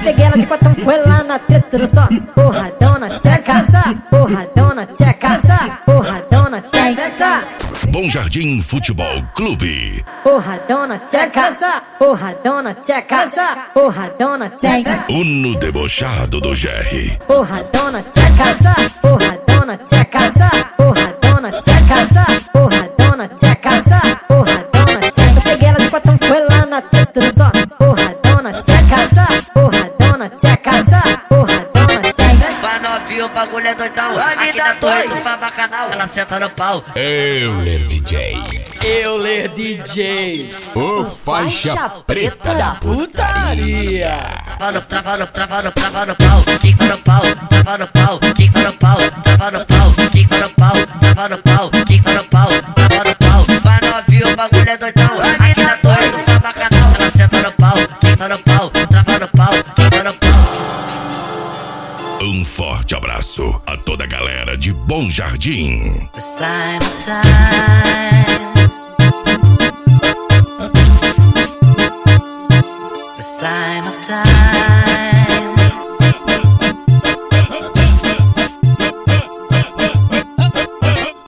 peguei ela de quatro, foi lá na teta do só. Porradona, tcheca, porradona, tcheca, porradona, tcheca. Bom Jardim Futebol Clube. Porradona, tcheca, porradona, tcheca, porradona, tcheca. Uno debochado do GR. Porradona, tcheca, porradona, tcheca, porradona, tcheca, porradona, tcheca, porradona, tcheca. Peguei ela de quatro, foi lá na teta do só. Porradona, tcheca, porradona, tcheca, porradona, tcheca. Pra novinho o bagulho é doidão. Aqui na torre do Bacanal, ela senta no pau. Euler DJ. Euler DJ, O faixa preta da putaria. Trava no pau, quica no pau, trava no pau, quica no pau, trava no pau, quica no pau, trava no pau, quica no pau, trava no pau. Pra novinho o bagulho é doidão. Aqui na torre do Bacanal, ela senta no pau, quica no pau, trava no pau, quica no pau. Um forte abraço a toda a galera de Bom Jardim. The sign of time.